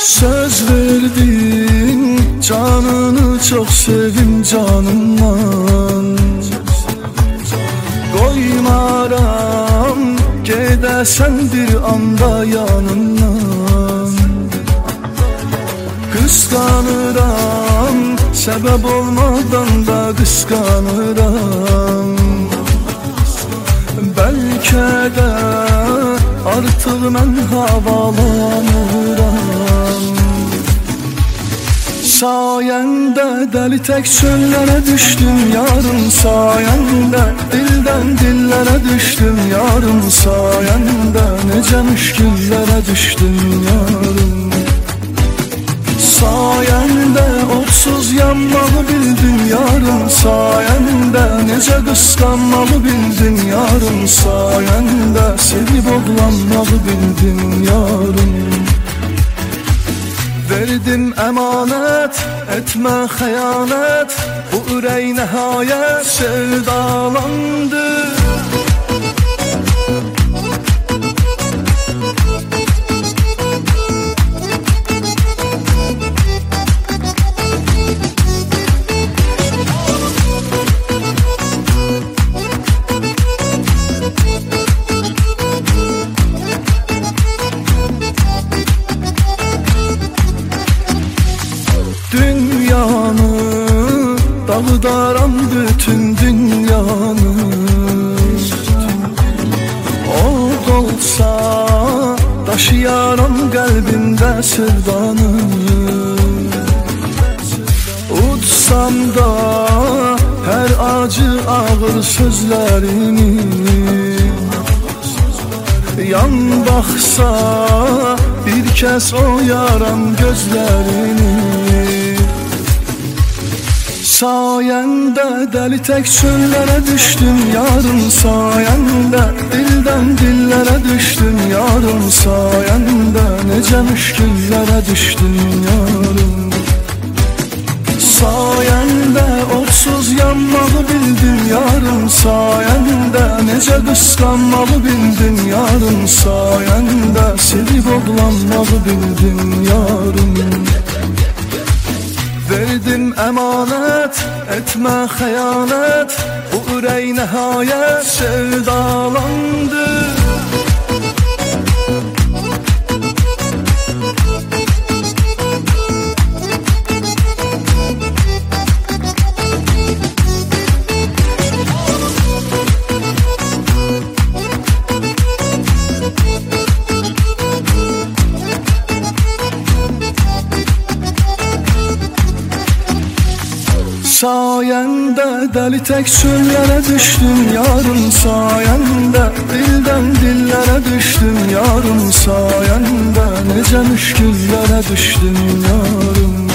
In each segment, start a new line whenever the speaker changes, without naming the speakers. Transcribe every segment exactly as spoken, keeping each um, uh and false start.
Söz verdin canını çok sevim canımdan, koymaram gedesen bir anda yanımdan. Kıskanıram sebep olmadan da kıskanıram. Belki de artık mən havalanıram. Sayende deli tek çöllere düştüm yarım, sayende dilden dillere düştüm yarım, sayende nece müşküllere düştüm yarım. Sayende otsuz yanmalı bildim yarım, sayende nece kıskanmalı bildim yarım, sayende sevip oglanmalı bildim yarım. Verdim emanet, etme xəyanət, bu ürək nəhayət sevdalandı. Dünyanı dağıdaram bütün dünyanı. O olsa daşıyaram kalbimde sevdanı. Utsam da her acı ağır sözlerini, yan baksa bir kez o yaram gözlerini. Sayende deli tek çöllere düştüm yarım, sayende dilden dillere düştüm yarım, sayende nece müşküllere düştüm yarım. Sayende otsuz yanmalı bildim yarım, sayende nece kıskanmalı bildim yarım, sayende sevip oglanmalı bildim yarım. Verdim emanet, etme xəyanət, bu ürək nəhayət sevdalandı. Sayende deli tek çöllere düştüm yarım, sayende dilden dillere düştüm yarım, sayende nece müşküllere düştüm yarım.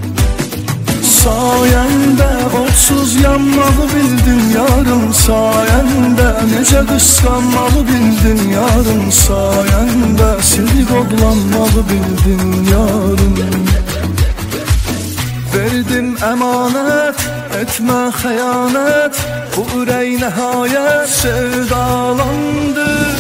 Sayende otsuz yanmalı bildim yarım, sayende nece kıskanmalı bildim yarım, sayende sevip oglanmalı bildim yarım. Verdim emanet, etme xəyanət, bu ürək nəhayət sevdalandı.